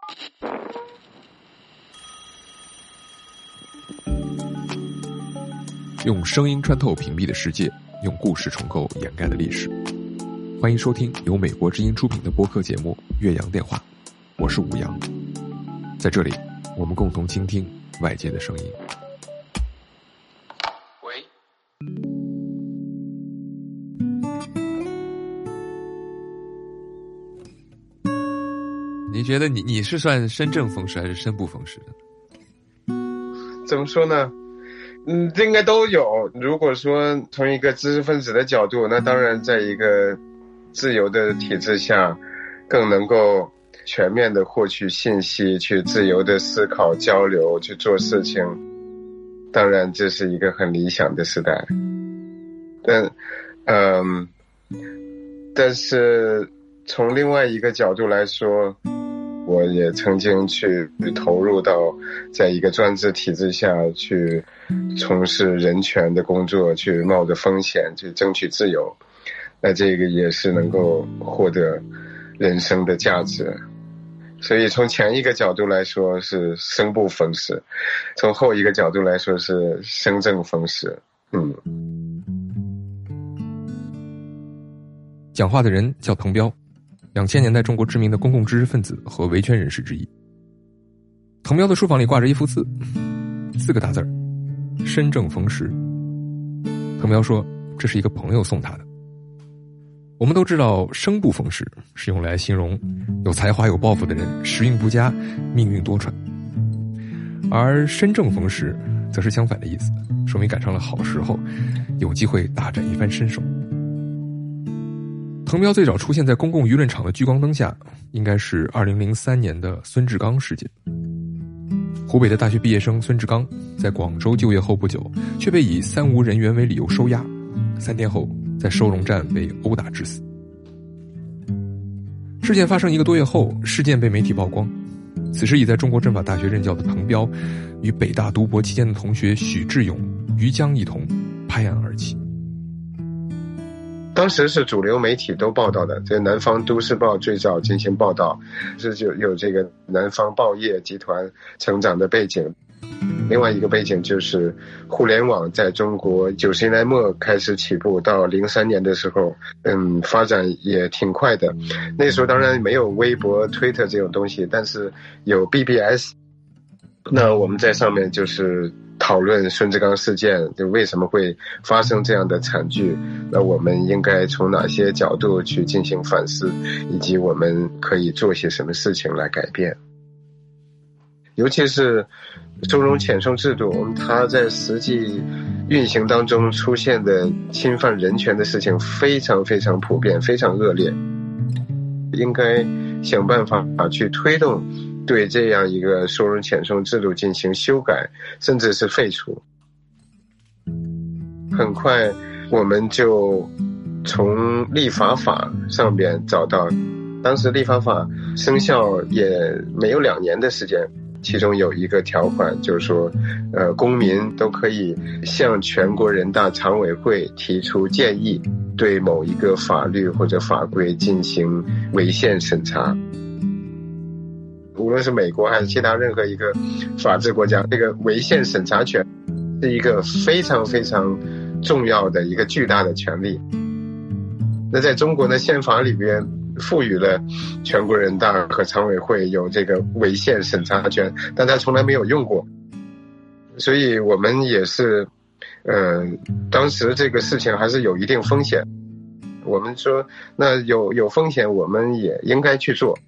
用声音穿透屏蔽的世界，用故事重构掩盖的历史。欢迎收听由美国之音出品的播客节目《岳阳电话》，我是武阳。在这里，我们共同倾听外界的声音。 喂， 你觉得你是算身正风势还是身不风势的？ 怎么说呢？这应该都有。如果说从一个知识分子的角度，那当然在一个自由的体制下，更能够全面的获取信息，去自由的思考、交流、去做事情。当然，这是一个很理想的时代。但是从另外一个角度来说，我也曾经去投入到在一个专制体制下去从事人权的工作，去冒着风险去争取自由，那这个也是能够获得人生的价值。所以从前一个角度来说是生不逢时，从后一个角度来说是生正逢时。 讲话的人叫滕彪，2000年代中国知名的公共知识分子和维权人士之一。滕彪的书房里挂着一幅字，4个大字儿：身正逢时。滕彪说，这是一个朋友送他的。我们都知道，生不逢时是用来形容有才华有抱负的人时运不佳，命运多舛，而身正逢时则是相反的意思，说明赶上了好时候，有机会大展一番身手。滕彪最早出现在公共舆论场的聚光灯下，应该是2003年的孙志刚事件。湖北的大学毕业生孙志刚在广州就业后不久，却被以3无人员为理由收押，3天后在收容站被殴打致死。事件发生1个多月后，事件被媒体曝光。此时已在中国政法大学任教的滕彪，与北大读博期间的同学许志勇、于江一同拍案而起。 当时是主流媒体都报道的，这南方都市报最早进行报道，是就有这个南方报业集团成长的背景。另外一个背景就是互联网在中国90年代末开始起步，到03年的时候，发展也挺快的。那时候当然没有微博、推特这种东西，但是有 BBS。那我们在上面就是讨论孙志刚事件，就为什么会发生这样的惨剧，那我们应该从哪些角度去进行反思，以及我们可以做些什么事情来改变。尤其是收容遣送制度，它在实际运行当中出现的侵犯人权的事情非常非常普遍，非常恶劣，应该想办法去推动对这样一个收容遣送制度进行修改，甚至是废除。很快我们就从立法法上边找到，当时立法法生效也没有2年的时间，其中有一个条款就是说，公民都可以向全国人大常委会提出建议，对某一个法律或者法规进行违宪审查。无论是美国还是其他任何一个法治国家，这个违宪审查权是一个非常非常重要的一个巨大的权利。那在中国的宪法里边赋予了全国人大和常委会有这个违宪审查权，但他从来没有用过。所以我们也是当时这个事情还是有一定风险，我们说那有风险我们也应该去做。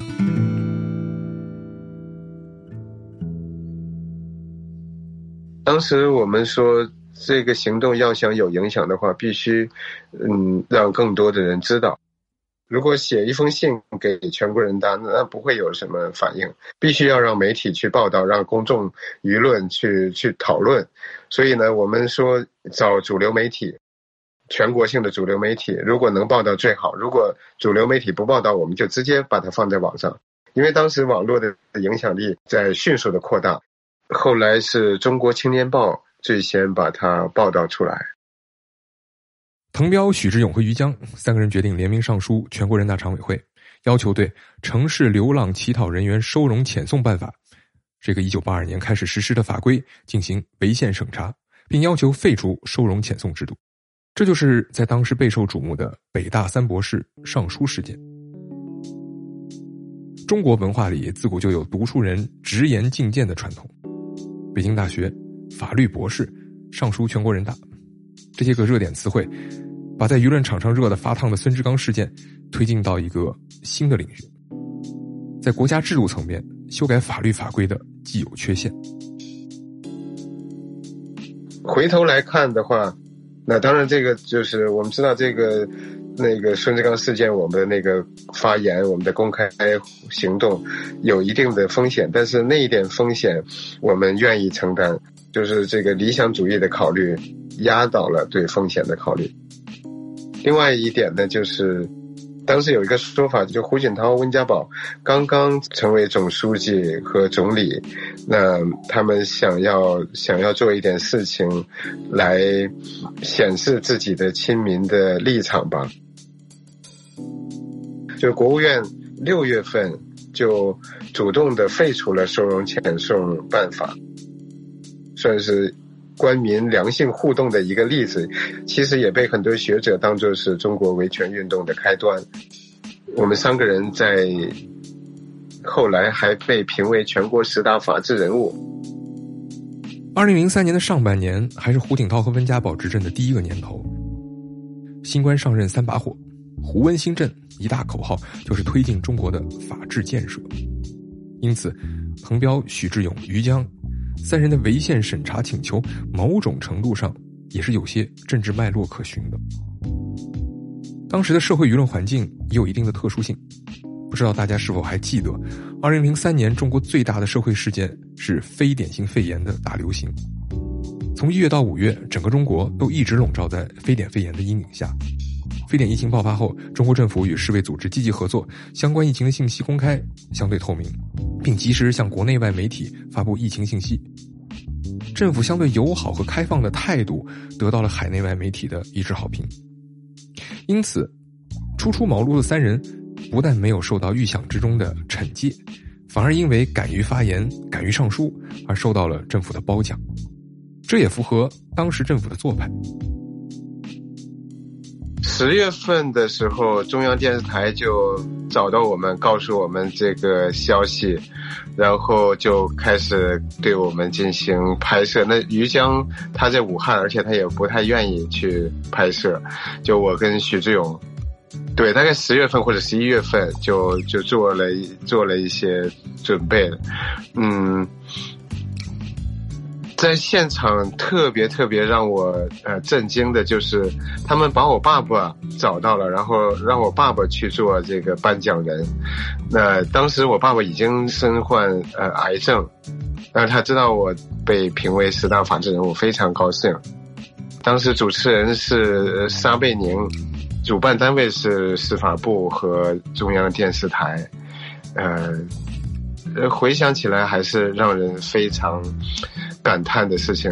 当时我们说这个行动要想有影响的话，必须让更多的人知道。如果写一封信给全国人大，那不会有什么反应，必须要让媒体去报道，让公众舆论去讨论。所以呢，我们说找主流媒体，全国性的主流媒体，如果能报道最好，如果主流媒体不报道，我们就直接把它放在网上。因为当时网络的影响力在迅速的扩大，后来是中国青年报最先把它报道出来。 滕彪、许志勇和于江3个人决定联名上书全国人大常委会， 要求对城市流浪乞讨人员收容遣送办法这个1982年开始实施的法规进行违宪审查，并要求废除收容遣送制度。这就是在当时备受瞩目的北大三博士上书事件。中国文化里自古就有读书人直言进谏的传统，北京大学法律博士上书全国人大，这些个热点词汇把在舆论场上热得发烫的孙志刚事件推进到一个新的领域，在国家制度层面修改法律法规的既有缺陷。 回头来看的话，那当然这个就是我们知道这个那个孙志刚事件，我们的那个发言，我们的公开行动有一定的风险，但是那一点风险我们愿意承担，就是这个理想主义的考虑压倒了对风险的考虑。另外一点呢，就是当时有一个说法，就胡锦涛、温家宝刚刚成为总书记和总理，那他们想要做一点事情来显示自己的亲民的立场吧。就国务院6月份就主动的废除了收容遣送办法，算是官民良性互动的一个例子，其实也被很多学者当作是中国维权运动的开端。我们3个人在后来还被评为全国10大法治人物。 2003年的上半年还是胡锦涛和温家宝执政的第一个年头，新官上任3把火，胡温新政一大口号就是推进中国的法治建设。因此滕彪、许志永、于江3人的违宪审查请求某种程度上也是有些政治脉络可循的。当时的社会舆论环境也有一定的特殊性，不知道大家是否还记得2003年中国最大的社会事件是非典型肺炎的大流行。从1月到5月，整个中国都一直笼罩在非典肺炎的阴影下。非典疫情爆发后，中国政府与世卫组织积极合作，相关疫情的信息公开相对透明，并及时向国内外媒体发布疫情信息。政府相对友好和开放的态度得到了海内外媒体的一致好评。因此初出茅庐的3人不但没有受到预想之中的惩戒，反而因为敢于发言、敢于上书而受到了政府的褒奖，这也符合当时政府的做派。 10月份的时候，中央电视台就找到我们，告诉我们这个消息，然后就开始对我们进行拍摄。那于江他在武汉，而且他也不太愿意去拍摄，就我跟许志勇，对，大概10月份或者11月份就做了一些准备了。在现场特别让我震惊的就是他们把我爸爸找到了，然后让我爸爸去做这个颁奖人。那当时我爸爸已经身患癌症，但是他知道我被评为10大法治人物，非常高兴。当时主持人是沙贝宁，主办单位是司法部和中央电视台。回想起来还是让人非常感叹的事情。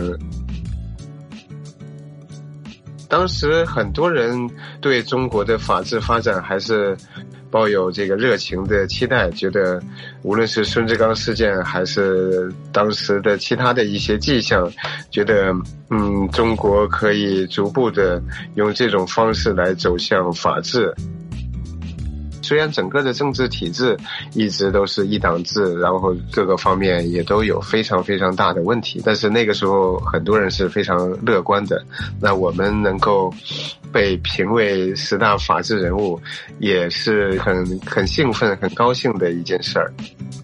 当时很多人对中国的法治发展还是抱有这个热情的期待，觉得无论是孙志刚事件还是当时的其他的一些迹象，觉得中国可以逐步的用这种方式来走向法治。虽然整个的政治体制一直都是一党制，然后各个方面也都有非常大的问题，但是那个时候很多人是非常乐观的。那我们能够被评为10大法治人物，也是很兴奋、很高兴的一件事儿。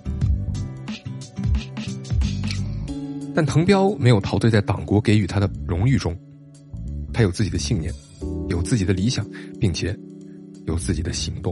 但滕彪没有陶醉在党国给予他的荣誉中，他有自己的信念，有自己的理想，并且有自己的行动。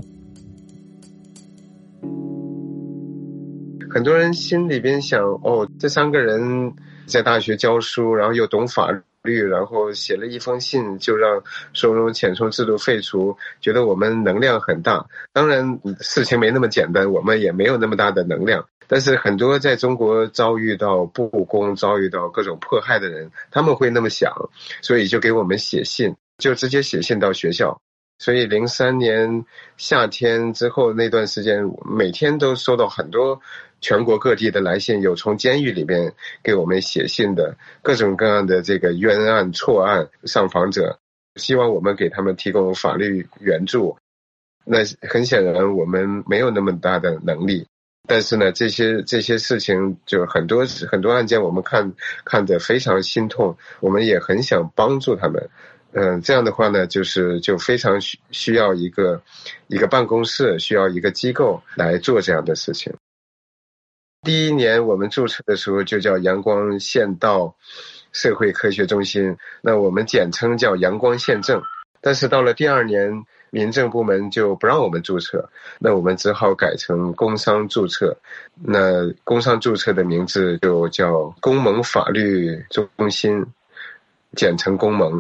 很多人心里边想，这3个人在大学教书，然后又懂法律，然后写了一封信就让收容遣送制度废除，觉得我们能量很大。当然事情没那么简单，我们也没有那么大的能量，但是很多在中国遭遇到不公、遭遇到各种迫害的人，他们会那么想，所以就给我们写信，就直接写信到学校。 所以03年夏天之后那段时间，每天都收到很多全国各地的来信，有从监狱里面给我们写信的，各种各样的这个冤案错案上访者，希望我们给他们提供法律援助。那很显然我们没有那么大的能力，但是呢这些事情就很多案件我们看得非常心痛，我们也很想帮助他们。这样的话呢就非常需要一个办公室，需要一个机构来做这样的事情。第一年我们注册的时候就叫阳光县道社会科学中心，那我们简称叫阳光县政。但是到了第2年，民政部门就不让我们注册，那我们只好改成工商注册。那工商注册的名字就叫公盟法律中心，简称公盟。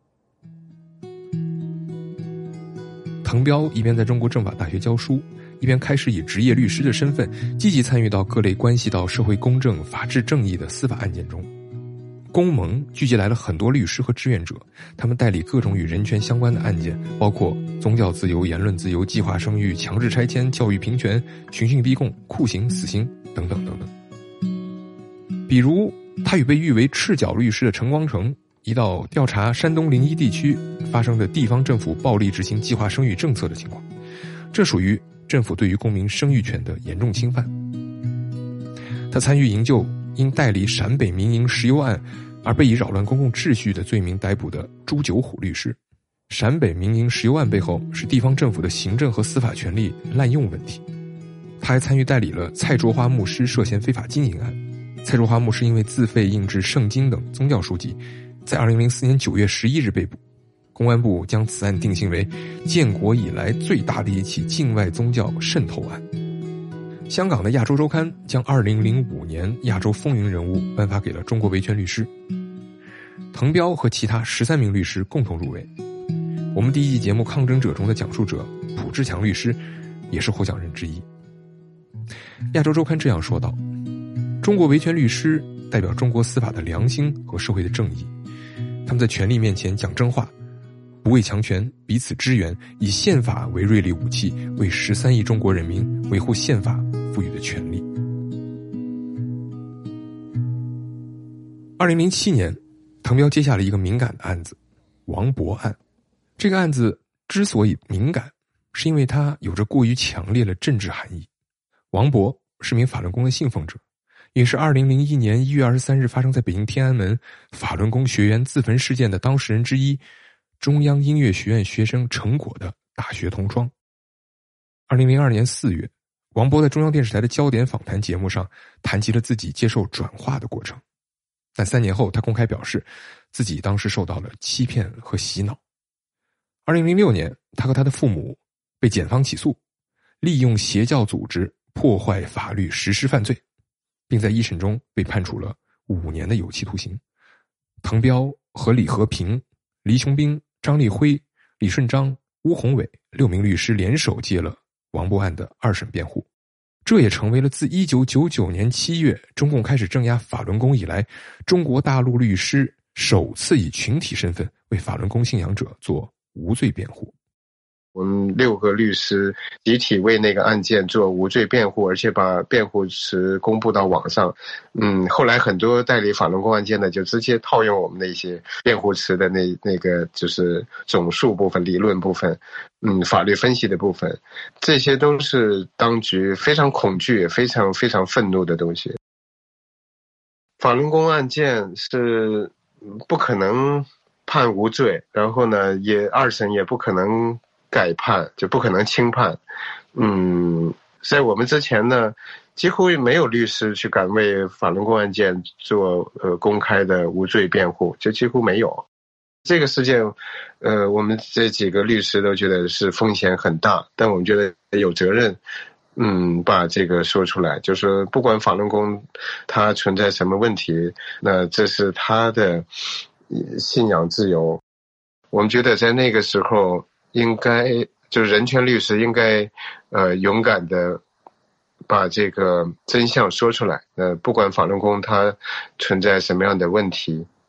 滕彪一边在中国政法大学教书，一边开始以职业律师的身份积极参与到各类关系到社会公正、法治正义的司法案件中。公盟聚集来了很多律师和志愿者，他们代理各种与人权相关的案件，包括宗教自由、言论自由、计划生育、强制拆迁、教育平权、刑讯逼供、酷刑、死刑等等等等。比如他与被誉为赤脚律师的陈光诚一道调查山东临沂地区发生的地方政府暴力执行计划生育政策的情况，这属于政府对于公民生育权的严重侵犯。他参与营救因代理陕北民营石油案而被以扰乱公共秩序的罪名逮捕的朱九虎律师。陕北民营石油案背后是地方政府的行政和司法权力滥用问题。他还参与代理了蔡卓华牧师涉嫌非法经营案。蔡卓华牧师因为自费印制圣经等宗教书籍，在2004年9月11日被捕。公安部将此案定性为建国以来最大的一起境外宗教渗透案。香港的亚洲周刊将2005年亚洲风云人物颁发给了中国维权律师。滕彪和其他13名律师共同入围。我们第一季节目《抗争者》中的讲述者卜志强律师也是获奖人之一。亚洲周刊这样说道：中国维权律师代表中国司法的良心和社会的正义，他们在权力面前讲真话，不畏强权，彼此支援，以宪法为锐利武器，为13亿中国人民维护宪法赋予的权利。2007年，滕彪接下了一个敏感的案子——王博案。这个案子之所以敏感，是因为它有着过于强烈的政治含义。王博是名法轮功的信奉者，也是2001年1月23日发生在北京天安门法轮功学员自焚事件的当事人之一，中央音乐学院学生陈果的大学同窗。2002年4月，王博在中央电视台的焦点访谈节目上谈及了自己接受转化的过程，但3年后他公开表示自己当时受到了欺骗和洗脑。2006年，他和他的父母被检方起诉，利用邪教组织破坏法律实施犯罪，并在一审中被判处了5年的有期徒刑。滕彪和李和平、黎琼斌、张立辉、李顺章、邬宏伟6名律师联手接了王博案的2审辩护，这也成为了自1999年7月中共开始镇压法轮功以来，中国大陆律师首次以群体身份为法轮功信仰者做无罪辩护。 我们6个律师集体为那个案件做无罪辩护，而且把辩护词公布到网上。后来很多代理法轮功案件呢，就直接套用我们的一些辩护词的那个就是总述部分、理论部分，法律分析的部分，这些都是当局非常恐惧、也非常非常愤怒的东西。法轮功案件是不可能判无罪，然后呢，2审也不可能改判，就不可能轻判。在我们之前呢，几乎没有律师去敢为法轮功案件做公开的无罪辩护，就几乎没有。这个事件，我们这几个律师都觉得是风险很大，但我们觉得有责任，把这个说出来，就是说不管法轮功它存在什么问题，那这是他的信仰自由。我们觉得在那个时候应该就是人权律师应该勇敢的把这个真相说出来。不管法轮功它存在什么样的问题，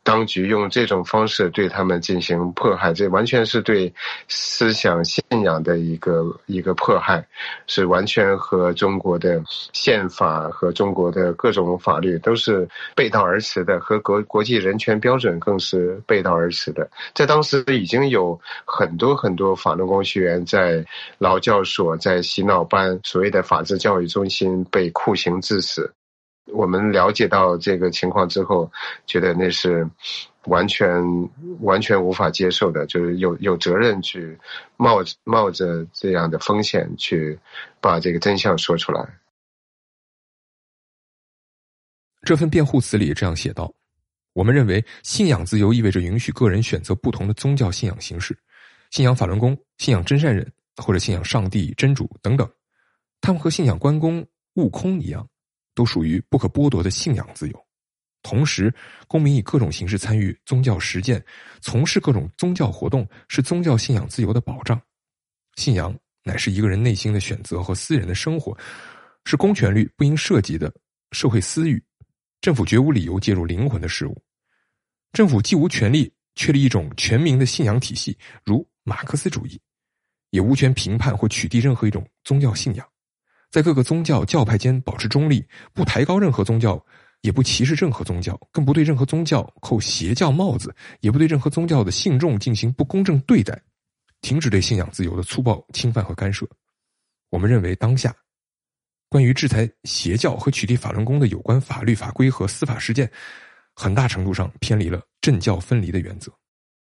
当局用这种方式对他们进行迫害，这完全是对思想信仰的一个迫害，是完全和中国的宪法和中国的各种法律都是背道而驰的，和国际人权标准更是背道而驰的。在当时已经有很多法轮功学员在劳教所、在洗脑班、所谓的法治教育中心被酷刑致死。我们了解到这个情况之后，觉得那是完全无法接受的，就是有责任去冒着这样的风险去把这个真相说出来。 这份辩护词里这样写道：我们认为信仰自由意味着允许个人选择不同的宗教信仰形式，信仰法轮功、信仰真善忍或者信仰上帝、真主等等，他们和信仰关公、悟空一样，都属于不可剥夺的信仰自由。同时，公民以各种形式参与宗教实践，从事各种宗教活动，是宗教信仰自由的保障。信仰乃是一个人内心的选择和私人的生活，是公权力不应涉及的社会私欲，政府绝无理由介入灵魂的事物。政府既无权利确立一种全民的信仰体系，如马克思主义，也无权评判或取缔任何一种宗教信仰。在各个宗教教派间保持中立，不抬高任何宗教，也不歧视任何宗教，更不对任何宗教扣邪教帽子，也不对任何宗教的信众进行不公正对待，停止对信仰自由的粗暴侵犯和干涉。我们认为当下关于制裁邪教和取缔法轮功的有关法律法规和司法实践，很大程度上偏离了政教分离的原则。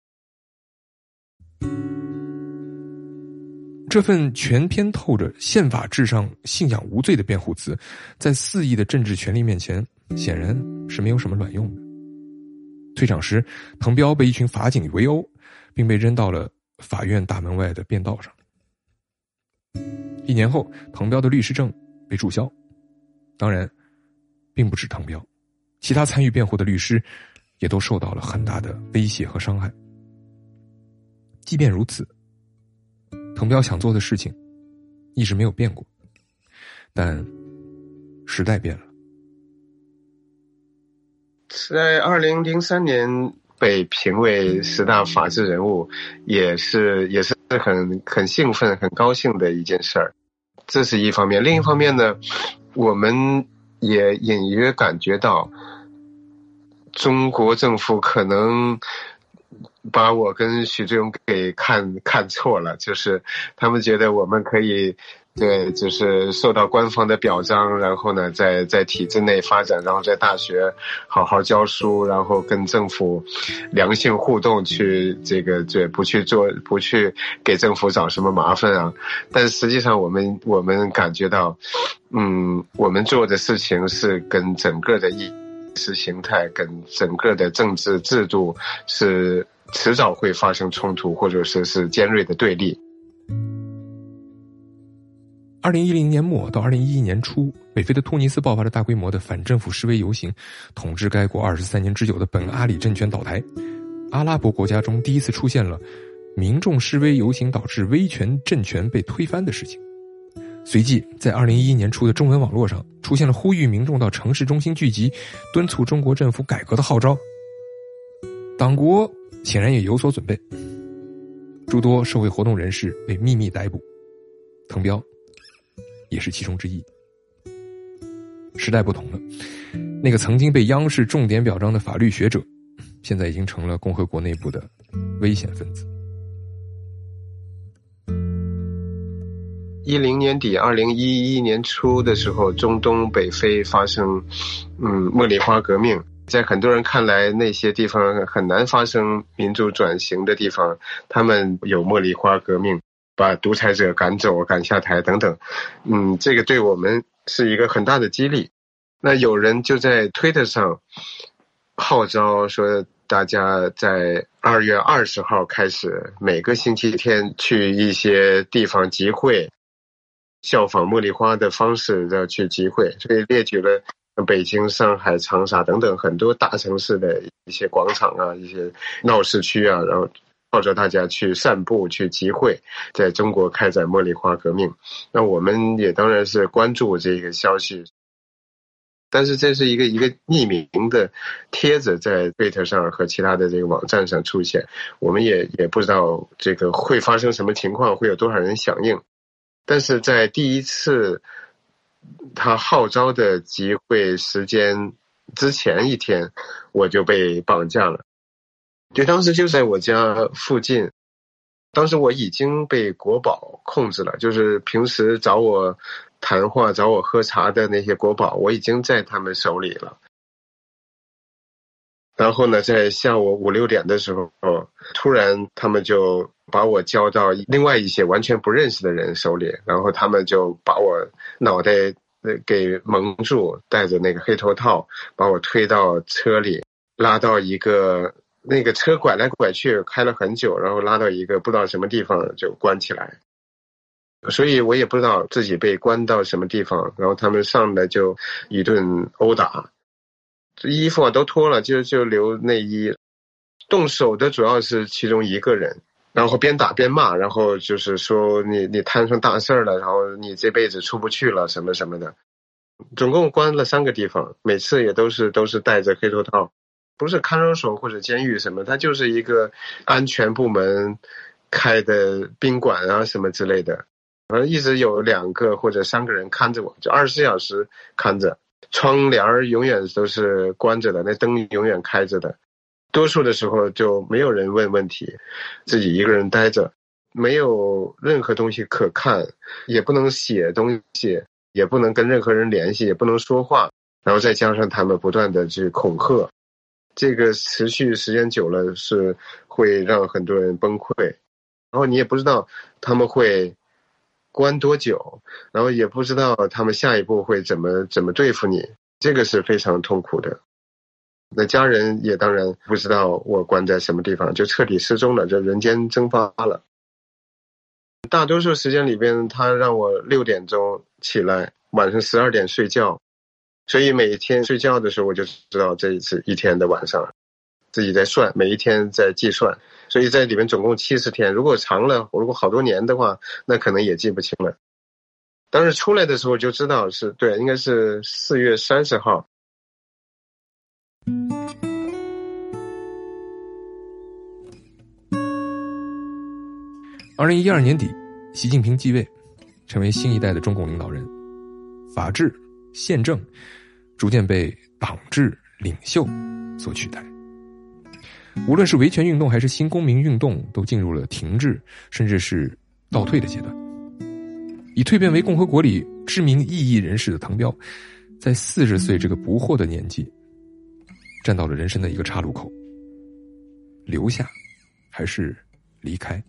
这份全篇透着宪法至上、信仰无罪的辩护词，在4亿的政治权力面前，显然是没有什么卵用的。退场时，滕彪被一群法警围殴，并被扔到了法院大门外的便道上。1年后，滕彪的律师证被注销。当然，并不止滕彪，其他参与辩护的律师也都受到了很大的威胁和伤害。即便如此，滕彪想做的事情一直没有变过，但时代变了。 在2003年被评为10大法治人物，也是很兴奋、很高兴的一件事儿。这是一方面，另一方面呢，我们也隐约感觉到，中国政府可能把我跟许志永给看错了，就是他们觉得我们可以对，就是受到官方的表彰，然后呢在体制内发展，然后在大学好好教书，然后跟政府良性互动，去这个对不去给政府找什么麻烦啊。但实际上我们感觉到我们做的事情是跟整个的意识形态跟整个的政治制度是迟早会发生冲突，或者是尖锐的对立。 2010年末到2011年初，北非的突尼斯爆发了大规模的反政府示威游行，统治该国23年之久的本阿里政权倒台。阿拉伯国家中第一次出现了民众示威游行导致威权政权被推翻的事情。随即在2011年初的中文网络上出现了呼吁民众到城市中心聚集，敦促中国政府改革的号召。党国显然也有所准备，诸多社会活动人士被秘密逮捕，滕彪也是其中之一。时代不同了，那个曾经被央视重点表彰的法律学者，现在已经成了共和国内部的危险分子。 10年底2011年初的时候，中东北非发生茉莉花革命。在很多人看来，那些地方很难发生民主转型的地方，他们有茉莉花革命，把独裁者赶走、赶下台等等。这个对我们是一个很大的激励。那有人就在推特上号召说，大家在2月20号开始，每个星期天去一些地方集会，效仿茉莉花的方式要去集会，所以列举了北京、上海、长沙等等很多大城市的一些广场啊、一些闹市区啊，然后号召大家去散步、去集会，在中国开展茉莉花革命。那我们也当然是关注这个消息。 但是这是一个匿名的帖子在推特上和其他的这个网站上出现，我们也不知道这个会发生什么情况，会有多少人响应。但是在第一次他号召的集会时间之前一天，我就被绑架了。就当时就在我家附近，当时我已经被国保控制了，就是平时找我谈话找我喝茶的那些国保，我已经在他们手里了。然后呢，在下午5、6点的时候，突然他们就把我交到另外一些完全不认识的人手里，然后他们就把我脑袋给蒙住，戴着那个黑头套，把我推到车里，拉到一个那个车拐来拐去，开了很久，然后拉到一个不知道什么地方就关起来。所以我也不知道自己被关到什么地方，然后他们上来就一顿殴打，衣服都脱了，就留内衣。动手的主要是其中一个人，然后边打边骂，然后就是说你摊上大事了，然后你这辈子出不去了什么什么的。总共关了3个地方，每次也都是戴着黑头套，不是看守所或者监狱什么，它就是一个安全部门开的宾馆啊什么之类的。反正一直有2个或者3个人看着我，就24小时看着，窗帘永远都是关着的，那灯永远开着的。多数的时候就没有人问问题，自己一个人待着，没有任何东西可看，也不能写东西，也不能跟任何人联系，也不能说话，然后再加上他们不断的去恐吓，这个持续时间久了是会让很多人崩溃，然后你也不知道他们会关多久，然后也不知道他们下一步会怎么对付你，这个是非常痛苦的。那家人也当然不知道我关在什么地方，就彻底失踪了，就人间蒸发了。大多数时间里边，他让我6点钟起来，晚上12点睡觉，所以每天睡觉的时候我就知道这一天的晚上，自己在算，每一天在计算，所以在里面总共70天，如果长了，如果好多年的话，那可能也记不清了。当时出来的时候就知道是对，应该是4月30号。 2012年底，习近平继位，成为新一代的中共领导人，法治、宪政逐渐被党治、领袖所取代。无论是维权运动还是新公民运动，都进入了停滞甚至是倒退的阶段。以蜕变为共和国里知名异议人士的滕彪，在40岁这个不惑的年纪，站到了人生的一个岔路口，留下还是离开？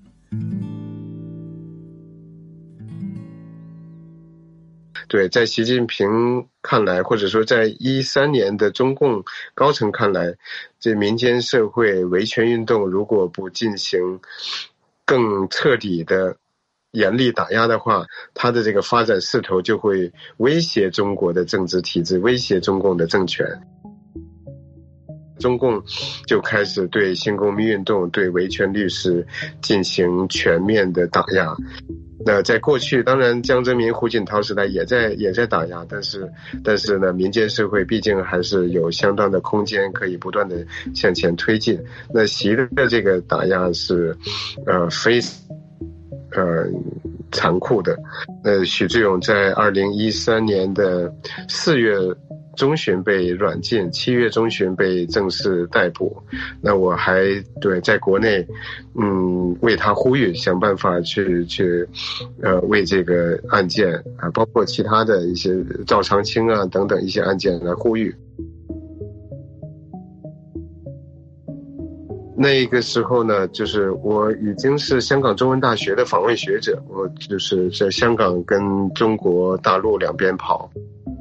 对，在习近平看来，或者说在13年的中共高层看来，这民间社会维权运动如果不进行更彻底的严厉打压的话，它的这个发展势头就会威胁中国的政治体制，威胁中共的政权。中共就开始对新公民运动、对维权律师进行全面的打压。那在过去，当然江泽民、胡锦涛时代也在打压，但是呢，民间社会毕竟还是有相当的空间可以不断的向前推进。那习的这个打压是非残酷的。许志永在2013年的4月中旬被软禁，7月中旬被正式逮捕。那我还在国内为他呼吁，想办法去为这个案件啊，包括其他的一些赵长青啊等等一些案件来呼吁。那个时候呢，就是我已经是香港中文大学的访问学者，我就是在香港跟中国大陆两边跑。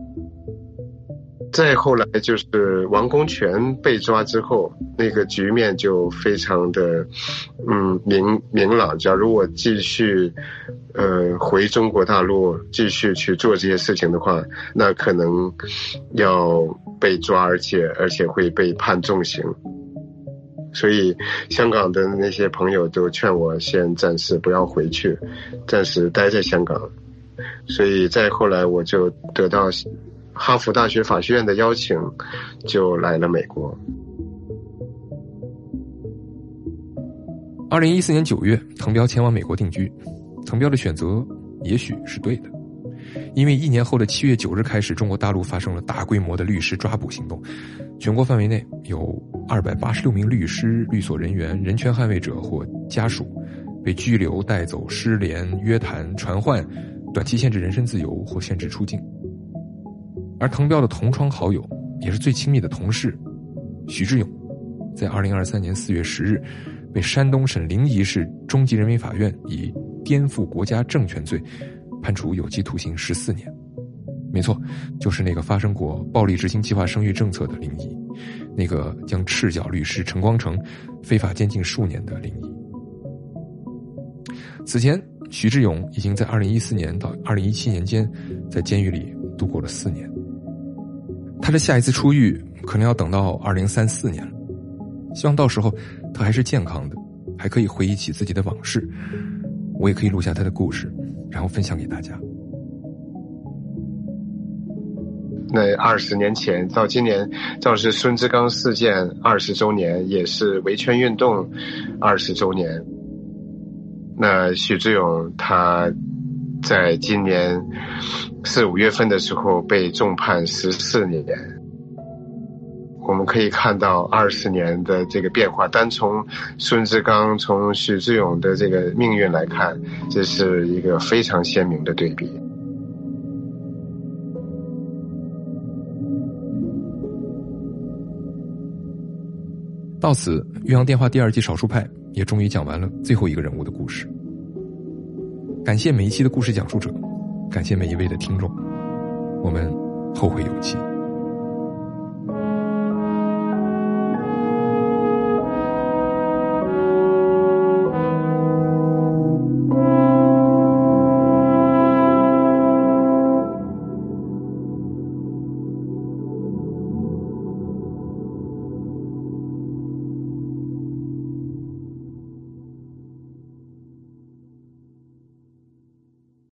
再后来就是王功权被抓之后，那个局面就非常的明朗。假如我继续回中国大陆继续去做这些事情的话，那可能要被抓，而且会被判重刑。所以香港的那些朋友都劝我先暂时不要回去，暂时待在香港。所以再后来我就得到哈佛大学法学院的邀请，就来了美国。 2014年9月，滕彪前往美国定居。滕彪的选择也许是对的，因为1年后的7月9日开始，中国大陆发生了大规模的律师抓捕行动，全国范围内有286名律师、律所人员、人权捍卫者或家属被拘留、带走、失联、约谈、传唤，短期限制人身自由或限制出境。而滕彪的同窗好友，也是最亲密的同事徐志勇，在2023年4月10日被山东省临沂市中级人民法院以颠覆国家政权罪判处有期徒刑14年。没错，就是那个发生过暴力执行计划生育政策的临沂，那个将赤脚律师陈光诚非法监禁数年的临沂。此前，徐志勇已经在2014年到2017年间在监狱里度过了4年。他的下一次出狱可能要等到2034年了，希望到时候他还是健康的，还可以回忆起自己的往事，我也可以录下他的故事，然后分享给大家。 那20年前到今年，正是孙志刚事件20周年，也是维权运动20周年。那许志勇他在今年4、5月份的时候被重判14年。我们可以看到20年的这个变化，单从孙志刚、从许志勇的这个命运来看，这是一个非常鲜明的对比。 到此，岳阳电话第2季少数派也终于讲完了最后一个人物的故事。感谢每一期的故事讲述者，感谢每一位的听众，我们后会有期。